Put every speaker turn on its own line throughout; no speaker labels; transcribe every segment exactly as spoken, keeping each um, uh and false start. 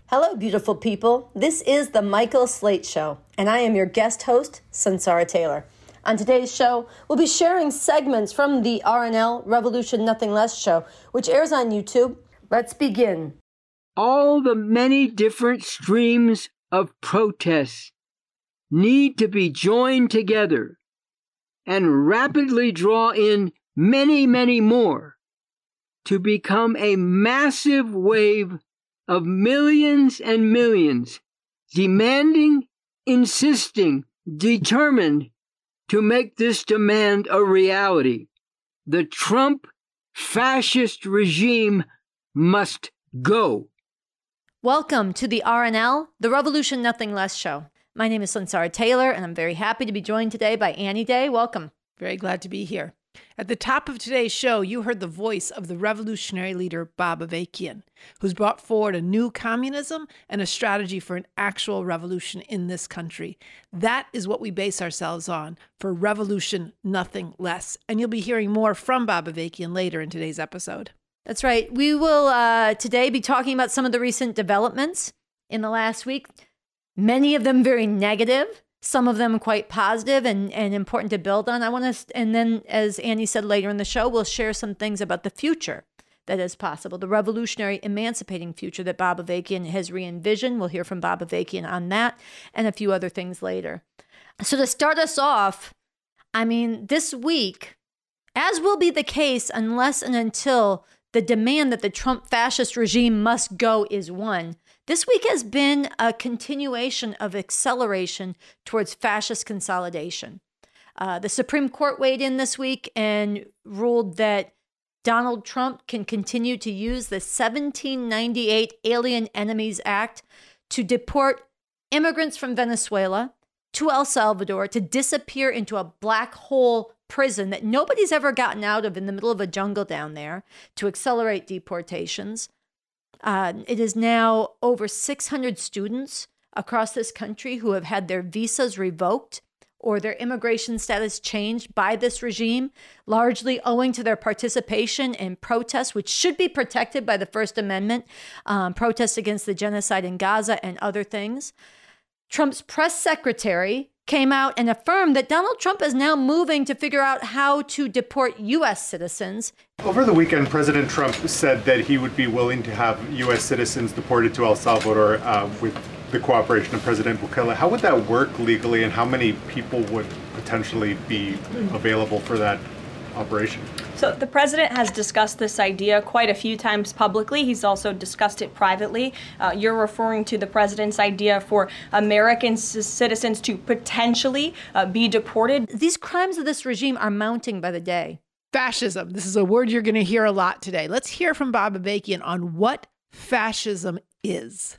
Hello, beautiful people. This is the Michael Slate Show, and I am your guest host, Sunsara Taylor. On today's show, we'll be sharing segments from the R N L Revolution Nothing Less show, which airs on YouTube. Let's begin.
All the many different streams of protests need to be joined together and rapidly draw in many, many more to become a massive wave of millions and millions, demanding, insisting, determined to make this demand a reality. The Trump fascist regime must go.
Welcome to the R N L, the Revolution Nothing Less show. My name is Sunsara Taylor, and I'm very happy to be joined today by Annie Day. Welcome.
Very glad to be here. At the top of today's show, you heard the voice of the revolutionary leader Bob Avakian, who's brought forward a new communism and a strategy for an actual revolution in this country. That is what we base ourselves on for Revolution Nothing Less. And you'll be hearing more from Bob Avakian later in today's episode.
That's right. We will uh, today be talking about some of the recent developments in the last week, many of them very negative. Some of them quite positive and, and important to build on. I want to, and then as Annie said later in the show, we'll share some things about the future that is possible, the revolutionary, emancipating future that Bob Avakian has re-envisioned. We'll hear from Bob Avakian on that and a few other things later. So to start us off, I mean, this week, as will be the case unless and until the demand that the Trump fascist regime must go is won, this week has been a continuation of acceleration towards fascist consolidation. Uh, the Supreme Court weighed in this week and ruled that Donald Trump can continue to use the seventeen ninety-eight Alien Enemies Act to deport immigrants from Venezuela to El Salvador to disappear into a black hole prison that nobody's ever gotten out of in the middle of a jungle down there to accelerate deportations. Uh, it is now over six hundred students across this country who have had their visas revoked or their immigration status changed by this regime, largely owing to their participation in protests, which should be protected by the First Amendment, um, protests against the genocide in Gaza and other things. Trump's press secretary came out and affirmed that Donald Trump is now moving to figure out how to deport U S citizens.
Over the weekend, President Trump said that he would be willing to have U S citizens deported to El Salvador uh, with the cooperation of President Bukele. How would that work legally, and how many people would potentially be available for that operation?
So the president has discussed this idea quite a few times publicly. He's also discussed it privately. Uh, you're referring to the president's idea for American c- citizens to potentially uh, be deported.
These crimes of this regime are mounting by the day.
Fascism. This is a word you're going to hear a lot today. Let's hear from Bob Avakian on what fascism is.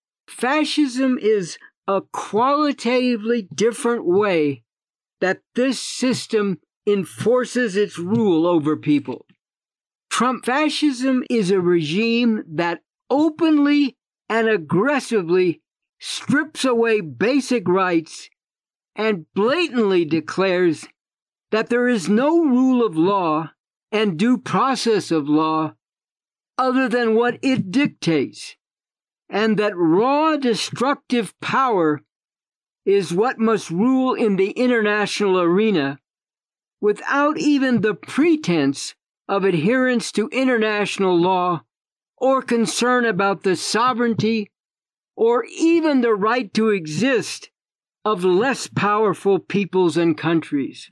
Fascism is a qualitatively different way that this system enforces its rule over people. Trump fascism is a regime that openly and aggressively strips away basic rights and blatantly declares that there is no rule of law and due process of law other than what it dictates, and that raw destructive power is what must rule in the international arena, without even the pretense of adherence to international law or concern about the sovereignty or even the right to exist of less powerful peoples and countries.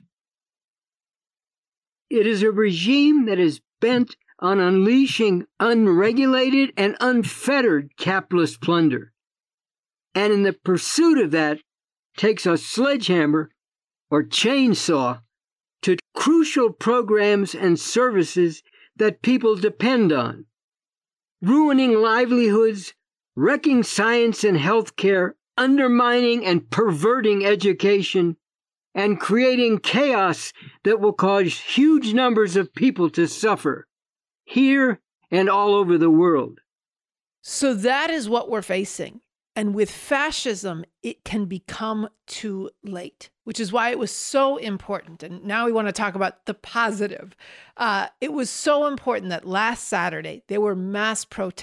It is a regime that is bent on unleashing unregulated and unfettered capitalist plunder, and in the pursuit of that takes a sledgehammer or chainsaw to crucial programs and services that people depend on, ruining livelihoods, wrecking science and healthcare, undermining and perverting education, and creating chaos that will cause huge numbers of people to suffer, here and all over the world.
So that is what we're facing. And with fascism, it can become too late, which is why it was so important. And now we want to talk about the positive. Uh, it was so important that last Saturday, there were mass protests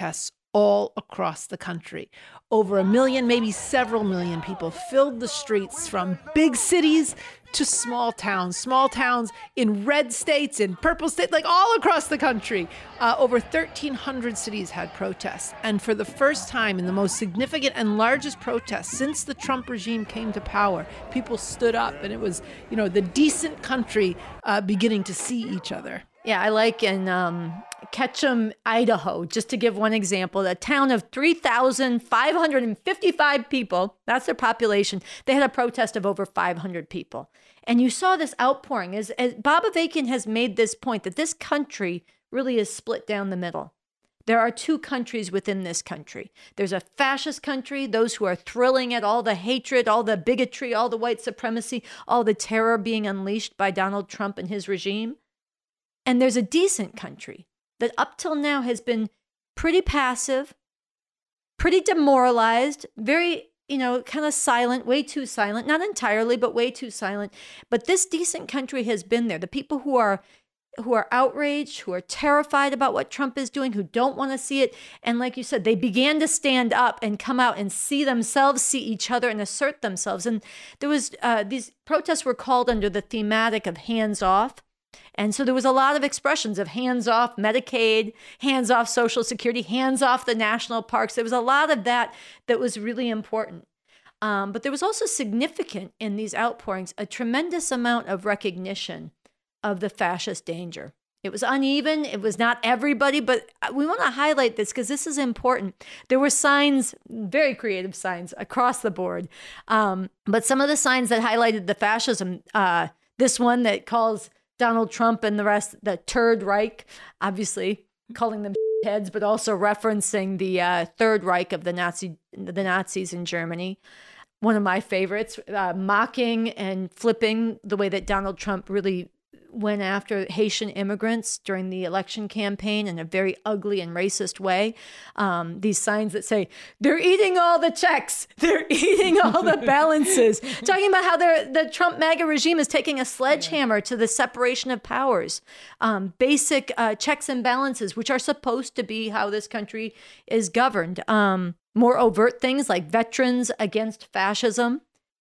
all across the country. Over a million, maybe several million people filled the streets from big cities to small towns, small towns in red states, in purple states, like all across the country. Uh, over thirteen hundred cities had protests. And for the first time in the most significant and largest protests since the Trump regime came to power, people stood up, and it was, you know, the decent country uh, beginning to see each other.
Yeah, I like in um, Ketchum, Idaho, just to give one example, a town of three thousand five hundred fifty-five people, that's their population. They had a protest of over five hundred people. And you saw this outpouring. As, as Bob Avakian has made this point that this country really is split down the middle. There are two countries within this country. There's a fascist country, those who are thrilling at all the hatred, all the bigotry, all the white supremacy, all the terror being unleashed by Donald Trump and his regime. And there's a decent country that up till now has been pretty passive, pretty demoralized, very, you know, kind of silent, way too silent, not entirely, but way too silent. But this decent country has been there. The people who are who are outraged, who are terrified about what Trump is doing, who don't want to see it. And like you said, they began to stand up and come out and see themselves, see each other, and assert themselves. And there was, uh, these protests were called under the thematic of hands off. And so there was a lot of expressions of hands off Medicaid, hands off Social Security, hands off the national parks. There was a lot of that that was really important. Um, but there was also significant in these outpourings, a tremendous amount of recognition of the fascist danger. It was uneven. It was not everybody, but we want to highlight this because this is important. There were signs, very creative signs across the board. Um, but some of the signs that highlighted the fascism, uh, this one that calls Donald Trump and the rest, the Third Reich, obviously calling them heads, but also referencing the uh, Third Reich of the Nazi, the Nazis in Germany. One of my favorites, uh, mocking and flipping the way that Donald Trump really went after Haitian immigrants during the election campaign in a very ugly and racist way. Um, these signs that say, they're eating all the checks, they're eating all the balances, talking about how the Trump MAGA regime is taking a sledgehammer to the separation of powers, um, basic uh, checks and balances, which are supposed to be how this country is governed. Um, more overt things like veterans against fascism.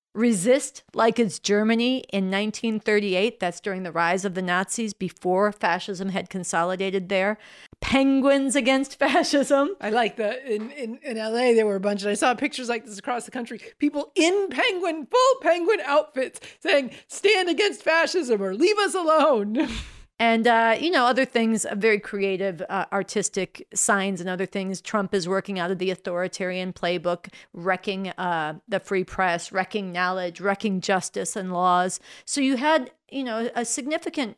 Resist like it's Germany in nineteen thirty-eight. That's during the rise of the Nazis before fascism had consolidated there. Penguins against fascism.
I like that. In, in, in L A, there were a bunch, and I saw pictures like this across the country. People in penguin, full penguin outfits saying, stand against fascism or leave us alone.
And, uh, you know, other things, uh, very creative, uh, artistic signs and other things. Trump is working out of the authoritarian playbook, wrecking uh, the free press, wrecking knowledge, wrecking justice and laws. So you had, you know, a significant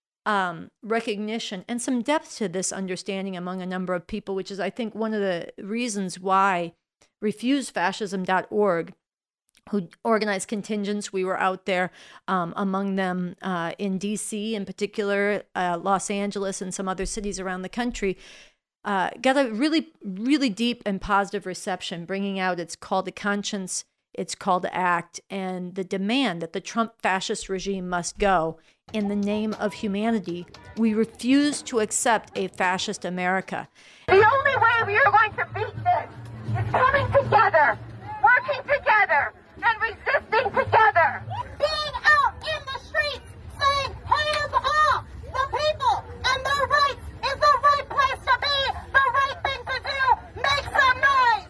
um, recognition and some depth to this understanding among a number of people, which is, I think, one of the reasons why refuse fascism dot org, who organized contingents. We were out there, um, among them uh, in D C in particular, uh, Los Angeles and some other cities around the country, uh, got a really, really deep and positive reception, bringing out its call to conscience, its call to act, and the demand that the Trump fascist regime must go. In the name of humanity, we refuse to accept a fascist America.
The only way we are going to beat this is coming together, working together, and resisting together. Being out in the streets saying, hands off the people and their rights is the right place to be, the right thing to do. Make some noise.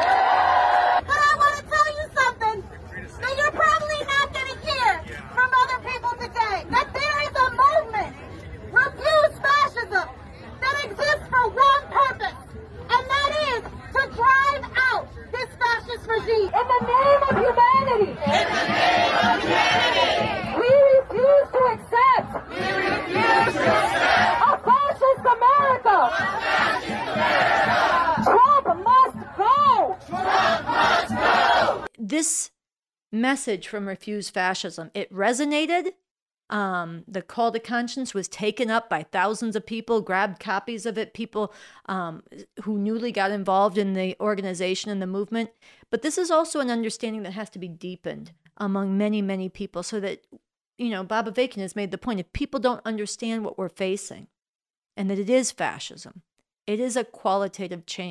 But I want to tell you something that you're probably not going to hear from other people today. That there is a movement, Refuse Fascism, that exists for one purpose, and that is to drive out this fascist regime. In the name of humanity. In the name of humanity. We refuse to accept. We refuse to accept. A fascist America. A fascist America. Trump must go. Trump must go.
This message from Refuse Fascism, it resonated. Um, the call to conscience was taken up by thousands of people, grabbed copies of it, people um, who newly got involved in the organization and the movement. But this is also an understanding that has to be deepened among many, many people so that, you know, Bob Avakian has made the point, if people don't understand what we're facing and that it is fascism, it is a qualitative change,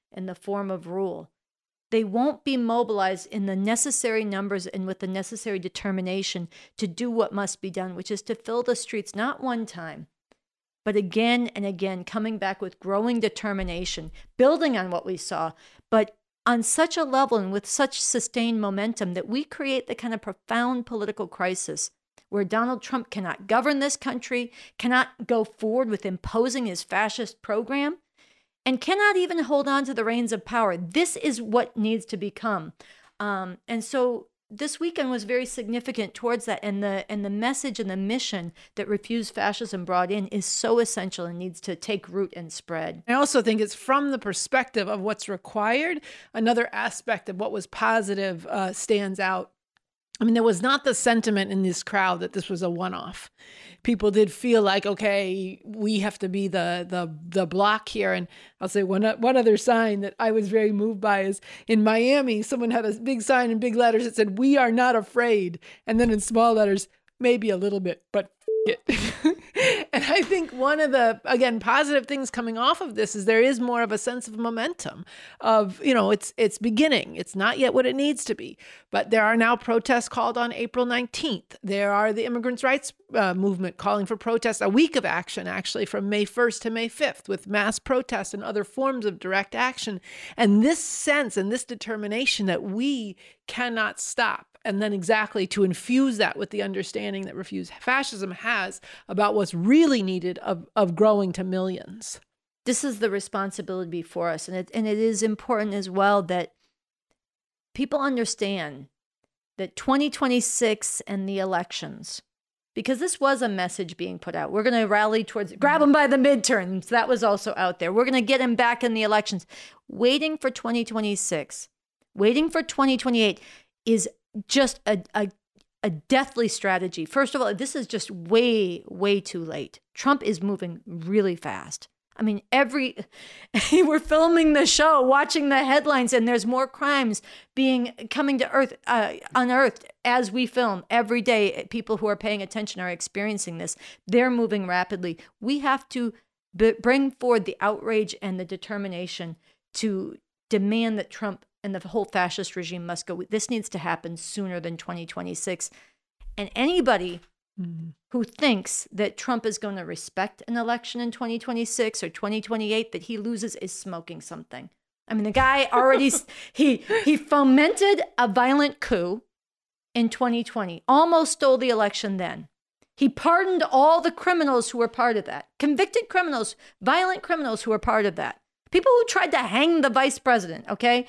in the form of rule, they won't be mobilized in the necessary numbers and with the necessary determination to do what must be done, which is to fill the streets, not one time, but again and again, coming back with growing determination, building on what we saw, but on such a level and with such sustained momentum that we create the kind of profound political crisis where Donald Trump cannot govern this country, cannot go forward with imposing his fascist program, and cannot even hold on to the reins of power. This is what needs to become. Um, and so this weekend was very significant towards that. And the and the message and the mission that Refuse Fascism brought in is so essential and needs to take root and spread.
I also think it's from the perspective of what's required. Another aspect of what was positive uh, stands out. I mean, there was not the sentiment in this crowd that this was a one-off. People did feel like, okay, we have to be the the the block here. And I'll say one one other sign that I was very moved by is in Miami, someone had a big sign in big letters that said, "We are not afraid." And then in small letters, maybe a little bit, but f- it. And I think one of the, again, positive things coming off of this is there is more of a sense of momentum of, you know, it's it's beginning. It's not yet what it needs to be, but there are now protests called on April nineteenth. There are the immigrants' rights uh, movement calling for protests, a week of action, actually, from May first to May fifth, with mass protests and other forms of direct action. And this sense and this determination that we cannot stop. And then exactly to infuse that with the understanding that Refuse Fascism has about what's really needed of, of growing to millions.
This is the responsibility before us. And it, and it is important as well that people understand that twenty twenty-six and the elections, because this was a message being put out. We're going to rally towards, grab them by the midterms. That was also out there. We're going to get them back in the elections. Waiting for twenty twenty-six, waiting for twenty twenty-eight is just a, a a deathly strategy. First of all, this is just way, way too late. Trump is moving really fast. I mean, every, we're filming the show, watching the headlines, and there's more crimes being, coming to earth, uh, unearthed as we film every day. People who are paying attention are experiencing this. They're moving rapidly. We have to b- bring forward the outrage and the determination to demand that Trump and the whole fascist regime must go. This needs to happen sooner than twenty twenty-six. And anybody mm. who thinks that Trump is going to respect an election in twenty twenty-six or twenty twenty-eight that he loses is smoking something. I mean, the guy already, he he fomented a violent coup in twenty twenty, almost stole the election then. He pardoned all the criminals who were part of that, convicted criminals, violent criminals who were part of that. People who tried to hang the vice president, okay?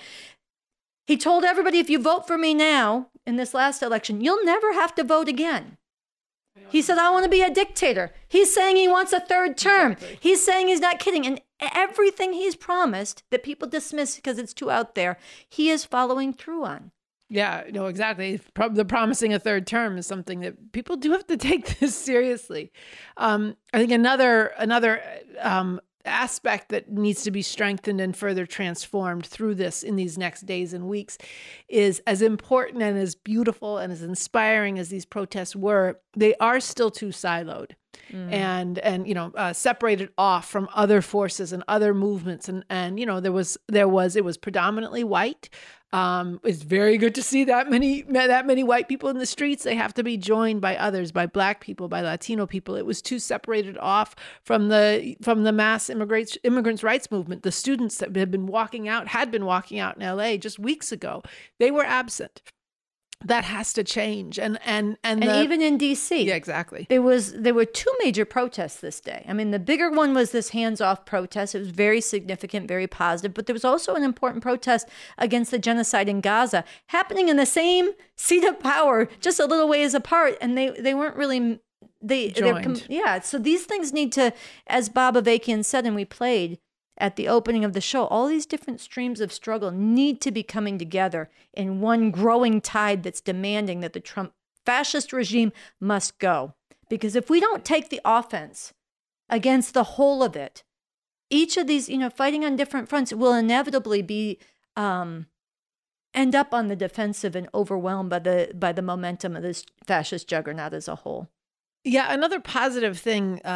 He told everybody, if you vote for me now in this last election, you'll never have to vote again. He said, I want to be a dictator. He's saying he wants a third term. Exactly. He's saying he's not kidding. And everything he's promised that people dismiss because it's too out there, he is following through on.
Yeah, no, exactly. The promising a third term is something that people do have to take this seriously. Um, I think another another um, aspect that needs to be strengthened and further transformed through this in these next days and weeks is, as important and as beautiful and as inspiring as these protests were, they are still too siloed. Mm. And, and, you know, uh, separated off from other forces and other movements. And, and, you know, there was, there was, it was predominantly white. Um, it's very good to see that many, that many white people in the streets. They have to be joined by others, by Black people, by Latino people. It was too separated off from the, from the mass immigrants, immigrants' rights movement. The students that had been walking out, had been walking out in L A just weeks ago, they were absent. That has to change. And and and,
and
the,
even in D C.
Yeah, exactly.
There was there were two major protests this day. I mean, the bigger one was this hands-off protest. It was very significant, very positive. But there was also an important protest against the genocide in Gaza happening in the same seat of power, just a little ways apart. And they, they weren't really they
joined.
Yeah. So these things need to, as Bob Avakian said, and we played at the opening of the show, all these different streams of struggle need to be coming together in one growing tide that's demanding that the Trump fascist regime must go. Because if we don't take the offense against the whole of it, each of these, you know, fighting on different fronts will inevitably be um, end up on the defensive and overwhelmed by the by the momentum of this fascist juggernaut as a whole.
Yeah, another positive thing uh, that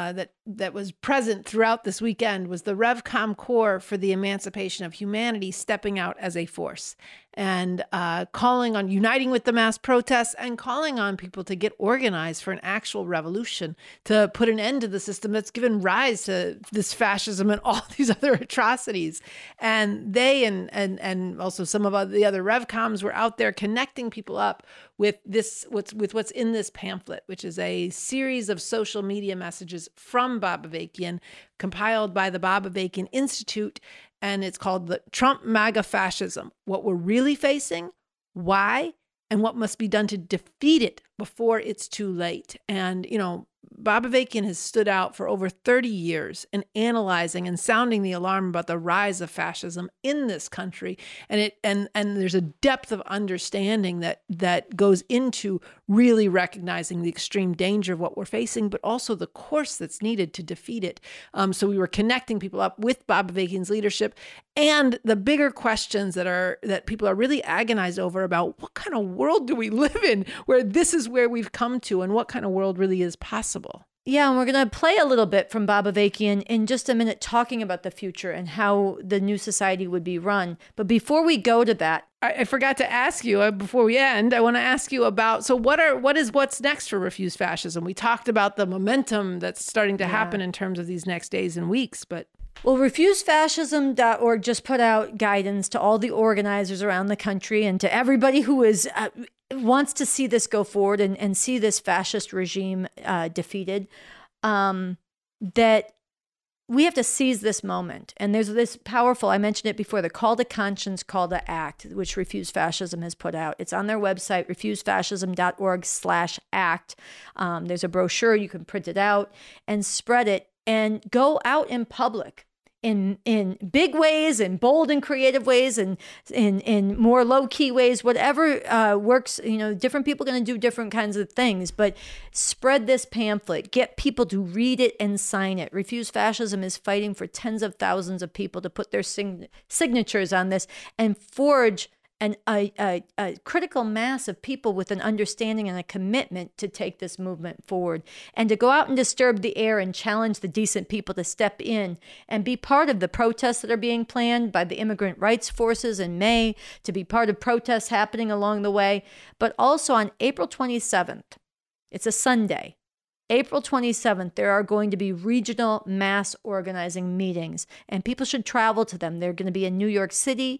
that was present throughout this weekend was the RevCom Corps for the Emancipation of Humanity stepping out as a force and uh, calling on uniting with the mass protests and calling on people to get organized for an actual revolution to put an end to the system that's given rise to this fascism and all these other atrocities. And they and and and also some of the other RevComs were out there connecting people up with this what's with what's in this pamphlet, which is a series of social media messages from Bob Avakian, compiled by the Bob Avakian Institute, and it's called the Trump MAGA Fascism: What We're Really Facing, Why, and What Must Be Done to Defeat It Before It's Too Late. And, you know, Bob Avakian has stood out for over thirty years in analyzing and sounding the alarm about the rise of fascism in this country. And it and and there's a depth of understanding that that goes into really recognizing the extreme danger of what we're facing, but also the course that's needed to defeat it. Um, so we were connecting people up with Bob Avakian's leadership and the bigger questions that are that people are really agonized over about what kind of world do we live in where this is where we've come to and what kind of world really is possible.
Yeah, and we're going to play a little bit from Bob Avakian in just a minute, talking about the future and how the new society would be run. But before we go to that,
I, I forgot to ask you uh, before we end. I want to ask you about so what are what is what's next for Refuse Fascism? We talked about the momentum that's starting to yeah. happen in terms of these next days and weeks, but.
Well, refuse fascism dot org just put out guidance to all the organizers around the country and to everybody who is uh, wants to see this go forward and, and see this fascist regime uh, defeated, um, that we have to seize this moment. And there's this powerful, I mentioned it before, the Call to Conscience, Call to Act, which Refuse Fascism has put out. It's on their website, refuse fascism dot org slash act. Um, there's a brochure, you can print it out and spread it and go out in public. In in big ways, in bold and creative ways, and in in more low key ways, whatever uh, works. You know, different people are going to do different kinds of things. But spread this pamphlet, get people to read it and sign it. Refuse Fascism is fighting for tens of thousands of people to put their sign- signatures on this and forge an, a, a, a critical mass of people with an understanding and a commitment to take this movement forward and to go out and disturb the air and challenge the decent people to step in and be part of the protests that are being planned by the immigrant rights forces in May, to be part of protests happening along the way. But also on April twenty-seventh, it's a Sunday, April twenty-seventh, there are going to be regional mass organizing meetings, and people should travel to them. They're going to be in New York City,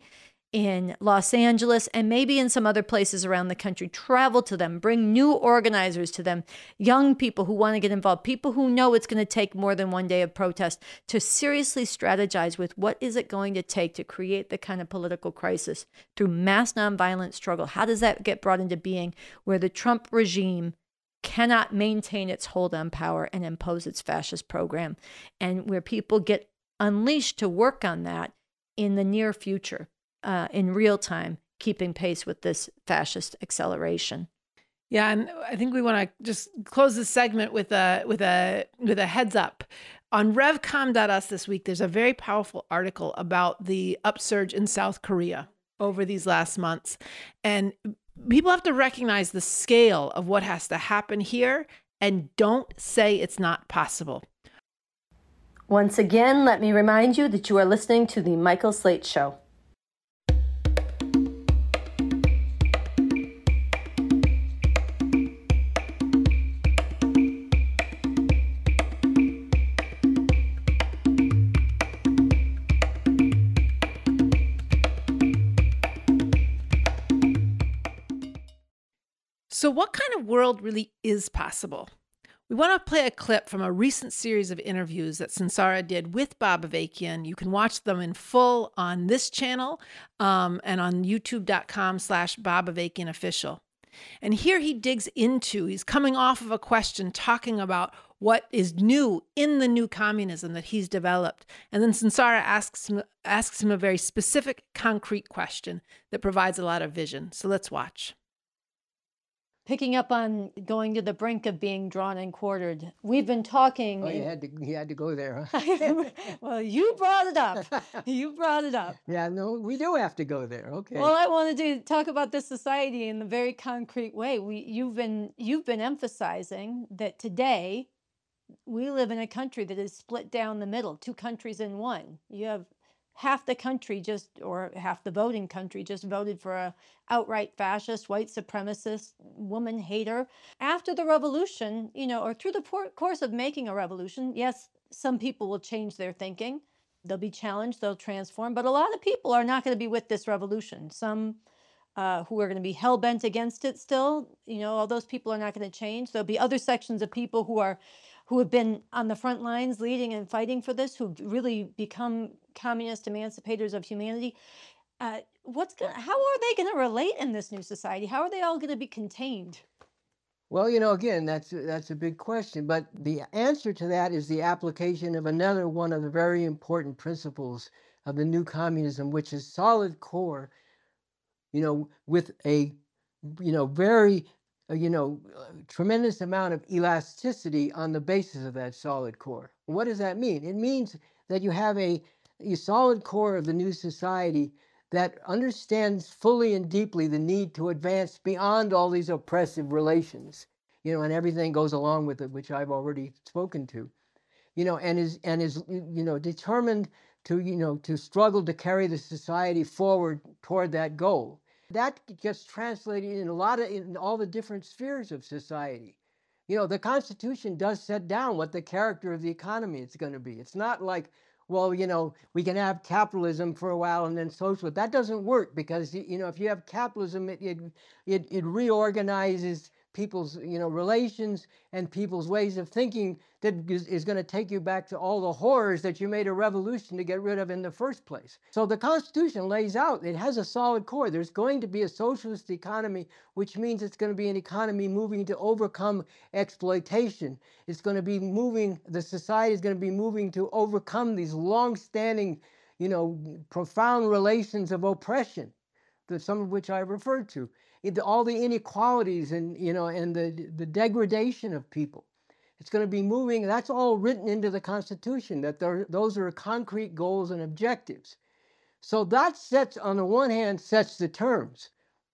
in Los Angeles, and maybe in some other places around the country. Travel to them, bring new organizers to them, young people who want to get involved, people who know it's going to take more than one day of protest to seriously strategize with what is it going to take to create the kind of political crisis through mass nonviolent struggle. How does that get brought into being where the Trump regime cannot maintain its hold on power and impose its fascist program, and where people get unleashed to work on that in the near future? Uh, in real time, keeping pace with this fascist acceleration.
Yeah, and I think we want to just close this segment with a with a with a heads up. On revcom dot us this week, there's a very powerful article about the upsurge in South Korea over these last months, and people have to recognize the scale of what has to happen here, and don't say it's not possible.
Once again, let me remind you that you are listening to the Michael Slate Show.
So what kind of world really is possible? We want to play a clip from a recent series of interviews that Sunsara did with Bob Avakian. You can watch them in full on this channel um, and on youtube.com slash Bob Avakian official. And here he digs into, he's coming off of a question talking about what is new in the new communism that he's developed. And then Sunsara asks him, asks him a very specific, concrete question that provides a lot of vision. So let's watch.
Picking up on going to the brink of being drawn and quartered, we've been talking.
Oh, you had to, you had to go there, huh?
Well, you brought it up. You brought it up.
Yeah, no, we do have to go there. Okay.
Well, I wanted to talk about this society in a very concrete way. We, you've been, you've been emphasizing that today, We live in a country that is split down the middle, two countries in one. You have half the country just, or half the voting country just voted for a outright fascist, white supremacist, woman hater. After the revolution, you know, or through the por- course of making a revolution, yes, some people will change their thinking. They'll be challenged, they'll transform, but a lot of people are not going to be with this revolution. Some uh, who are going to be hell-bent against it still, you know, all those people are not going to change. There'll be other sections of people who are who have been on the front lines leading and fighting for this, who've really become communist emancipators of humanity. Uh, what's gonna, how are they going to relate in this new society? How are they all going to be contained?
Well, you know, again, that's that's a big question, but the answer to that is the application of another one of the very important principles of the new communism, which is solid core, you know, with a, you know, very, uh, you know, uh, tremendous amount of elasticity on the basis of that solid core. What does that mean? It means that you have a, a solid core of the new society that understands fully and deeply the need to advance beyond all these oppressive relations, you know, and everything goes along with it, which I've already spoken to, you know, and is and is you know determined to you know to struggle to carry the society forward toward that goal. That gets translated in a lot of in all the different spheres of society. You know, the Constitution does set down what the character of the economy is going to be. It's not like, well, you know, we can have capitalism for a while and then socialism. That doesn't work because, you know, if you have capitalism, it it it, it reorganizes people's, you know, relations and people's ways of thinking that is, is going to take you back to all the horrors that you made a revolution to get rid of in the first place. So the Constitution lays out, it has a solid core. There's going to be a socialist economy, which means it's going to be an economy moving to overcome exploitation. It's going to be moving, the society is going to be moving to overcome these long-standing, you know, profound relations of oppression, the, some of which I referred to. It, all the inequalities and, you know, and the, the degradation of people. It's going to be moving, that's all written into the Constitution, that there, those are concrete goals and objectives. So that sets, on the one hand, sets the terms.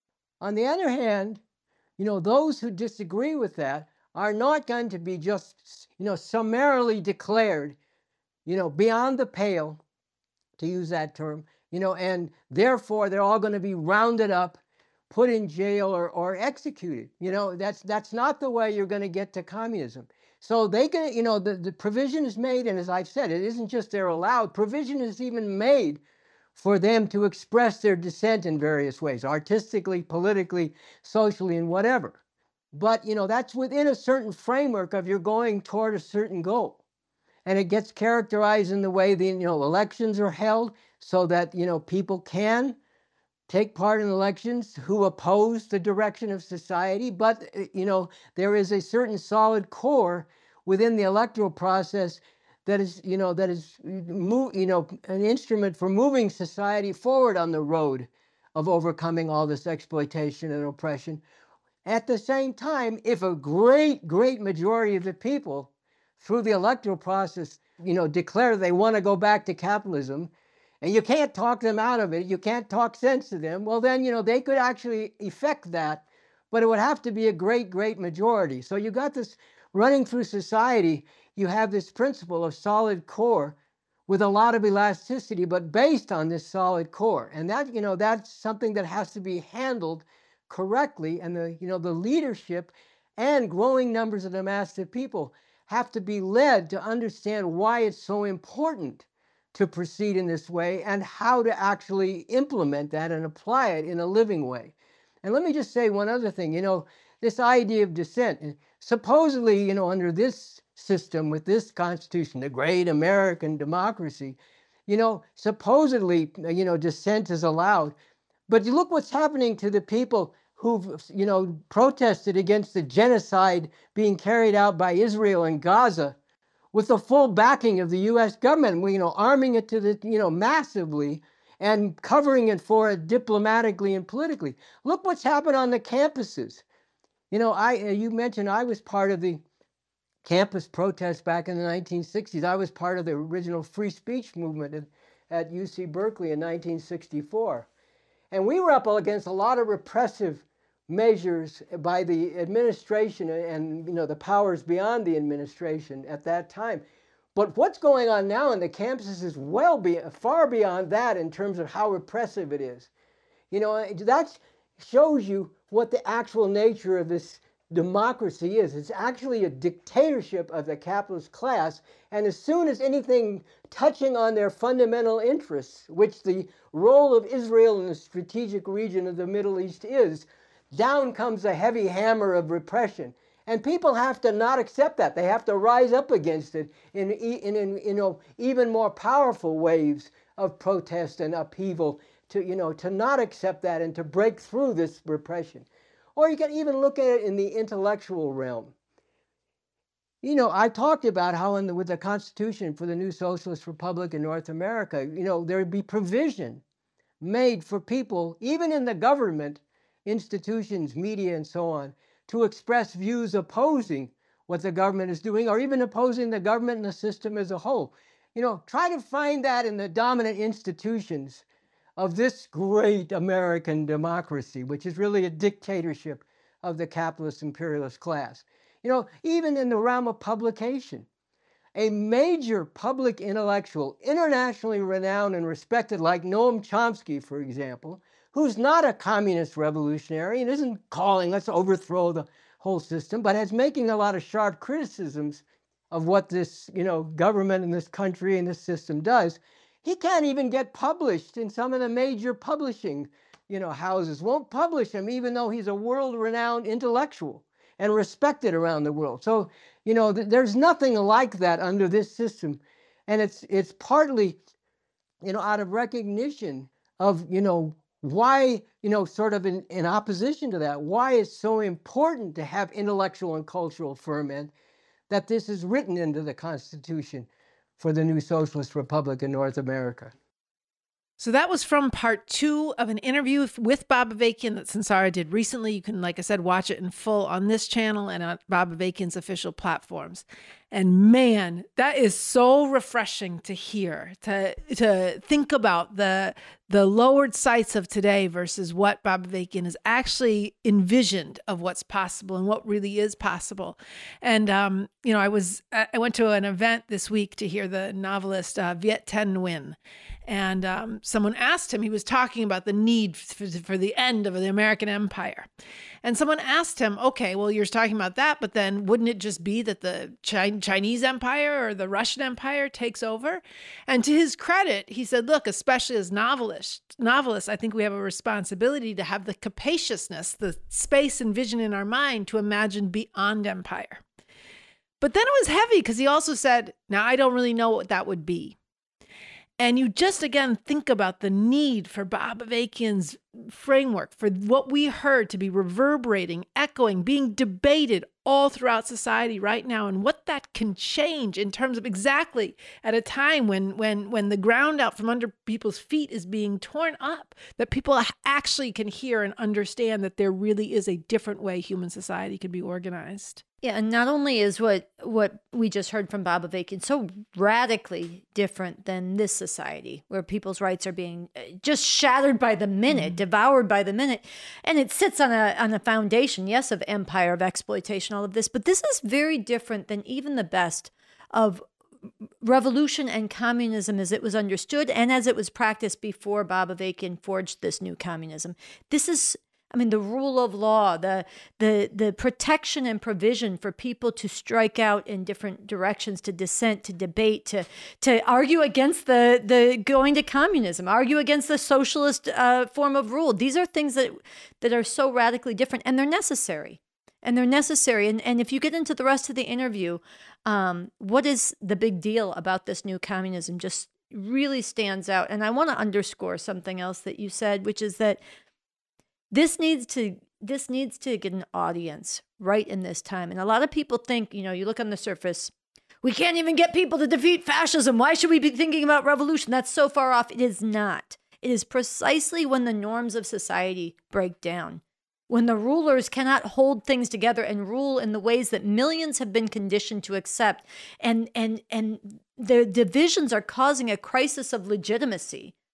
On the other hand, you know, those who disagree with that are not going to be just, you know, summarily declared, you know, beyond the pale, to use that term, you know, and therefore they're all going to be rounded up, put in jail or, or executed. You know, that's that's not the way you're going to get to communism. So they can, you know, the, the provision is made, and as I've said, it isn't just they're allowed, provision is even made for them to express their dissent in various ways, artistically, politically, socially, and whatever. But, you know, that's within a certain framework of you're going toward a certain goal. And it gets characterized in the way the, you know, elections are held so that, you know, people can take part in elections who oppose the direction of society, but, you know, there is a certain solid core within the electoral process that is, you know, that is, move, you know, an instrument for moving society forward on the road of overcoming all this exploitation and oppression. At the same time, if a great, great majority of the people through the electoral process, you know, declare they want to go back to capitalism, and you can't talk them out of it, you can't talk sense to them, well then, you know, they could actually effect that, but it would have to be a great, great majority. So you got this running through society, you have this principle of solid core with a lot of elasticity, but based on this solid core. And that, you know, that's something that has to be handled correctly, and the, you know, the leadership and growing numbers of the mass of people have to be led to understand why it's so important to proceed in this way and how to actually implement that and apply it in a living way. And let me just say one other thing, you know, this idea of dissent, supposedly, you know, under this system with this Constitution, the great American democracy, you know, supposedly, you know, dissent is allowed. But you look what's happening to the people who've, you know, protested against the genocide being carried out by Israel in Gaza, with the full backing of the U S government, you know, arming it to the, you know, massively and covering it for it diplomatically and politically. Look what's happened on the campuses. You know, I, you mentioned I was part of the campus protests back in the nineteen sixties. I was part of the original free speech movement at, at U C Berkeley in nineteen sixty-four. And we were up against a lot of repressive measures by the administration and, you know, the powers beyond the administration at that time. But what's going on now in the campuses is well be, far beyond that in terms of how repressive it is. You know, that shows you what the actual nature of this democracy is. It's actually a dictatorship of the capitalist class, and as soon as anything touching on their fundamental interests, which the role of Israel in the strategic region of the Middle East is, down comes a heavy hammer of repression. And people have to not accept that. They have to rise up against it in, in, in you know, even more powerful waves of protest and upheaval to, you know, to not accept that and to break through this repression. Or you can even look at it in the intellectual realm. You know, I talked about how in the, with the Constitution for the new Socialist Republic in North America, you know, there would be provision made for people, even in the government, institutions, media, and so on, to express views opposing what the government is doing, or even opposing the government and the system as a whole. You know, try to find that in the dominant institutions of this great American democracy, which is really a dictatorship of the capitalist imperialist class. You know, even in the realm of publication, a major public intellectual, internationally renowned and respected, like Noam Chomsky, for example, who's not a communist revolutionary and isn't calling, let's overthrow the whole system, but is making a lot of sharp criticisms of what this, you know, government in this country and this system does. He can't even get published in some of the major publishing, you know, houses. Won't publish him, even though he's a world-renowned intellectual and respected around the world. So, you know, th there's nothing like that under this system. And it's, it's partly, you know, out of recognition of, you know, why, you know, sort of in, in opposition to that, why it's so important to have intellectual and cultural ferment, that this is written into the Constitution for the new Socialist Republic in North America.
So that was from part two of an interview with Bob Avakian that Sunsara did recently. You can, like I said, watch it in full on this channel and on Bob Avakian's official platforms. And man, that is so refreshing to hear, to to think about the the lowered sights of today versus what Bob Avakian has actually envisioned of what's possible and what really is possible. And um, you know, I was I went to an event this week to hear the novelist uh, Viet Thanh Nguyen. And um, someone asked him, he was talking about the need for, for the end of the American empire. And someone asked him, okay, well, you're talking about that, but then wouldn't it just be that the Chi- Chinese empire or the Russian empire takes over? And to his credit, he said, look, especially as novelists, novelists, I think we have a responsibility to have the capaciousness, the space and vision in our mind to imagine beyond empire. But then it was heavy because he also said, now I don't really know what that would be. And you just, again, think about the need for Bob Avakian's framework, for what we heard to be reverberating, echoing, being debated all throughout society right now, and what that can change in terms of exactly at a time when, when, when the ground out from under people's feet is being torn up, that people actually can hear and understand that there really is a different way human society can be organized.
Yeah, and not only is what what we just heard from Bob Avakian so radically different than this society, where people's rights are being just shattered by the minute, mm-hmm. devoured by the minute, and it sits on a on a foundation, yes, of empire, of exploitation, all of this, but this is very different than even the best of revolution and communism as it was understood and as it was practiced before Bob Avakian forged this new communism. This is I mean, the rule of law, the the the protection and provision for people to strike out in different directions, to dissent, to debate, to to argue against the the going to communism, argue against the socialist uh, form of rule. These are things that that are so radically different, and they're necessary. And they're necessary. And and if you get into the rest of the interview, um, what is the big deal about this new communism just really stands out. And I want to underscore something else that you said, which is that This needs to this needs to get an audience right in this time. And a lot of people think, you know, you look on the surface, we can't even get people to defeat fascism. Why should we be thinking about revolution? That's so far off. It is not. It is precisely when the norms of society break down, when the rulers cannot hold things together and rule in the ways that millions have been conditioned to accept. And, and, and the divisions are causing a crisis of legitimacy,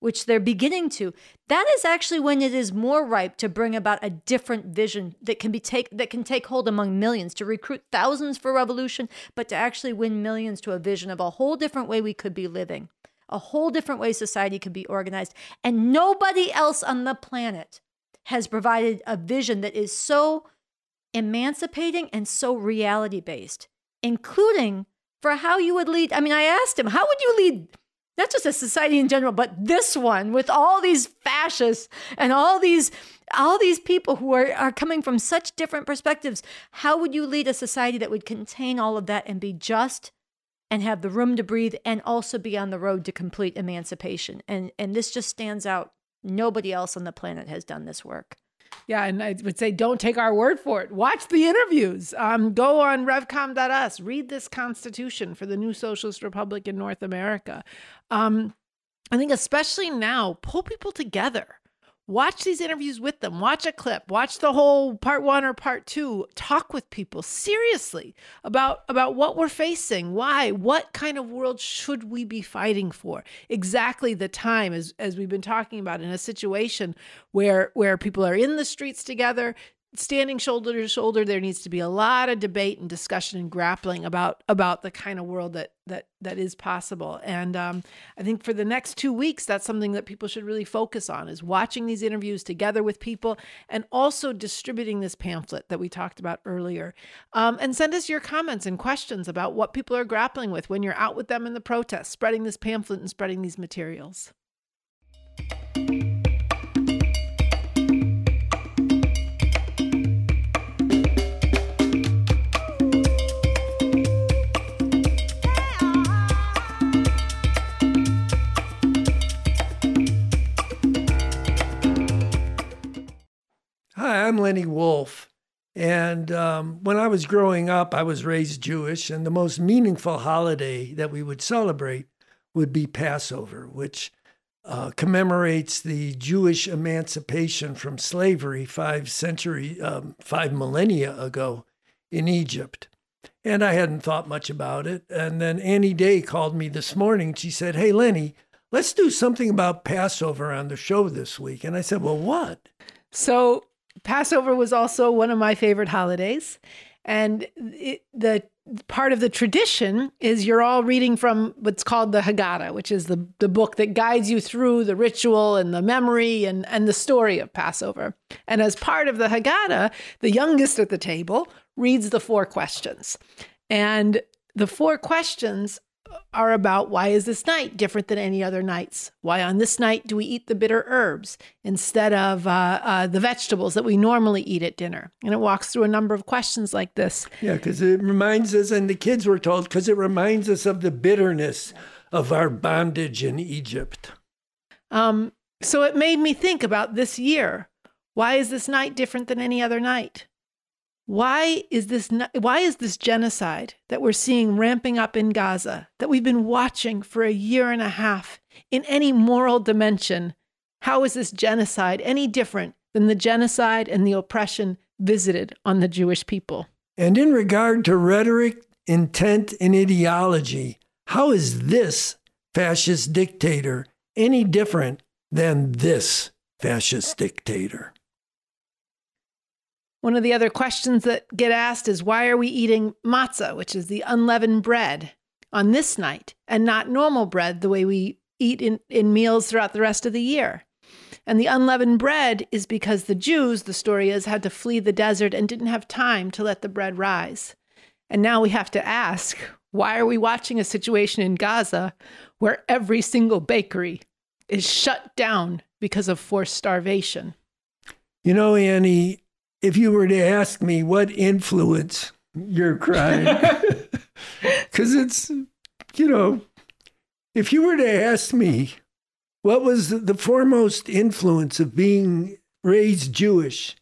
which they're beginning to, that is actually when it is more ripe to bring about a different vision that can be take that can take hold among millions, to recruit thousands for revolution, but to actually win millions to a vision of a whole different way we could be living, a whole different way society could be organized. And nobody else on the planet has provided a vision that is so emancipating and so reality-based, including for how you would lead. I mean, I asked him, how would you lead not just a society in general, but this one with all these fascists and all these all these people who are, are coming from such different perspectives? How would you lead a society that would contain all of that and be just and have the room to breathe and also be on the road to complete emancipation? And and this just stands out. Nobody else on the planet has done this work.
Yeah, and I would say don't take our word for it. Watch the interviews. Um, go on revcom dot us. Read this Constitution for the new Socialist Republic in North America. Um, I think especially now, pull people together. Watch these interviews with them. Watch a clip. Watch the whole part one or part two. Talk with people seriously about, about what we're facing. Why? What kind of world should we be fighting for? Exactly the time, as, as we've been talking about, in a situation where, where people are in the streets together, standing shoulder to shoulder. There needs to be a lot of debate and discussion and grappling about, about the kind of world that that that is possible. And um, I think for the next two weeks, that's something that people should really focus on, is watching these interviews together with people and also distributing this pamphlet that we talked about earlier. Um, and send us your comments and questions about what people are grappling with when you're out with them in the protests, spreading this pamphlet and spreading these materials.
Hi, I'm Lenny Wolf. And um, when I was growing up, I was raised Jewish, and the most meaningful holiday that we would celebrate would be Passover, which uh, commemorates the Jewish emancipation from slavery five century, um, five millennia ago in Egypt. And I hadn't thought much about it. And then Annie Day called me this morning. She said, "Hey, Lenny, let's do something about Passover on the show this week." And I said, "Well, what?"
So Passover was also one of my favorite holidays. And it, the part of the tradition is you're all reading from what's called the Haggadah, which is the, the book that guides you through the ritual and the memory and, and the story of Passover. And as part of the Haggadah, the youngest at the table reads the four questions. And the four questions are about, why is this night different than any other nights? Why on this night do we eat the bitter herbs instead of uh, uh, the vegetables that we normally eat at dinner? And it walks through a number of questions like this.
Yeah, because it reminds us, and the kids were told, because it reminds us of the bitterness of our bondage in Egypt.
Um, so it made me think about this year. Why is this night different than any other night? Why is this why is this genocide that we're seeing ramping up in Gaza, that we've been watching for a year and a half, in any moral dimension? How is this genocide any different than the genocide and the oppression visited on the Jewish people?
And in regard to rhetoric, intent, and ideology, how is this fascist dictator any different than this fascist dictator?
One of the other questions that get asked is, why are we eating matzah, which is the unleavened bread, on this night and not normal bread the way we eat in, in meals throughout the rest of the year? And the unleavened bread is because the Jews, the story is, had to flee the desert and didn't have time to let the bread rise. And now we have to ask, why are we watching a situation in Gaza where every single bakery is shut down because of forced starvation?
You know, Annie, if you were to ask me what influence you're crying, because it's, you know, if you were to ask me what was the foremost influence of being raised Jewish,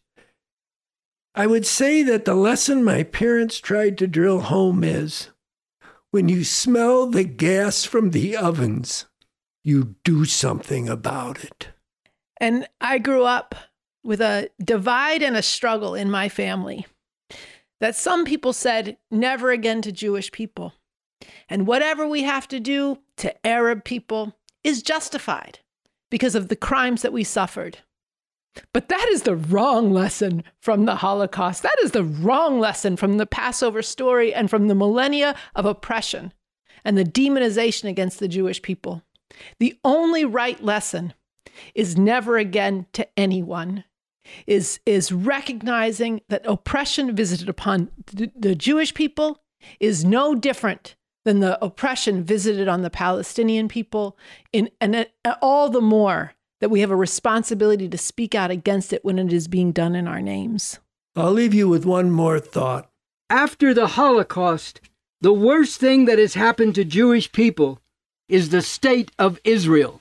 I would say that the lesson my parents tried to drill home is, when you smell the gas from the ovens, you do something about it.
And I grew up with a divide and a struggle in my family that some people said, never again to Jewish people. And whatever we have to do to Arab people is justified because of the crimes that we suffered. But that is the wrong lesson from the Holocaust. That is the wrong lesson from the Passover story and from the millennia of oppression and the demonization against the Jewish people. The only right lesson is never again to anyone, is, is recognizing that oppression visited upon the, the Jewish people is no different than the oppression visited on the Palestinian people, in, and it, all the more that we have a responsibility to speak out against it when it is being done in our names.
I'll leave you with one more thought.
After the Holocaust, the worst thing that has happened to Jewish people is the state of Israel.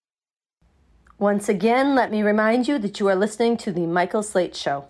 Once again, let me remind you that you are listening to The Michael Slate Show.